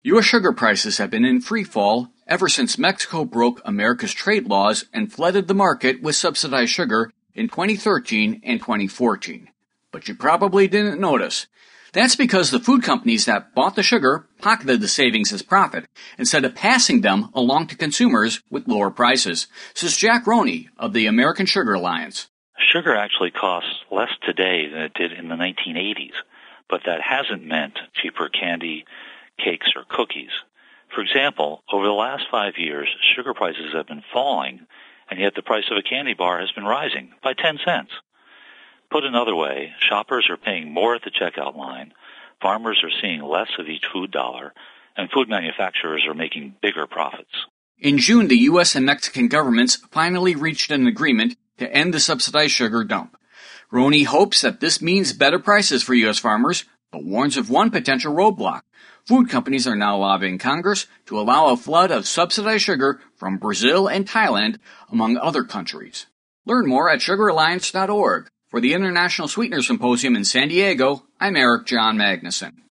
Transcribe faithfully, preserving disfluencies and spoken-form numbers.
U S sugar prices have been in free fall ever since Mexico broke America's trade laws and flooded the market with subsidized sugar in twenty thirteen and twenty fourteen. But you probably didn't notice. That's because the food companies that bought the sugar pocketed the savings as profit instead of passing them along to consumers with lower prices, says Jack Roney of the American Sugar Alliance. Sugar actually costs less today than it did in the nineteen eighties, but that hasn't meant cheaper candy, cakes, or cookies. For example, over the last five years, sugar prices have been falling, and yet the price of a candy bar has been rising by ten cents. Put another way, shoppers are paying more at the checkout line, farmers are seeing less of each food dollar, and food manufacturers are making bigger profits. In June, the U S and Mexican governments finally reached an agreement to end the subsidized sugar dump. Roney hopes that this means better prices for U S farmers, but warns of one potential roadblock. Food companies are now lobbying Congress to allow a flood of subsidized sugar from Brazil and Thailand, among other countries. Learn more at sugar alliance dot org. For the International Sweetener Symposium in San Diego, I'm Eric John Magnuson.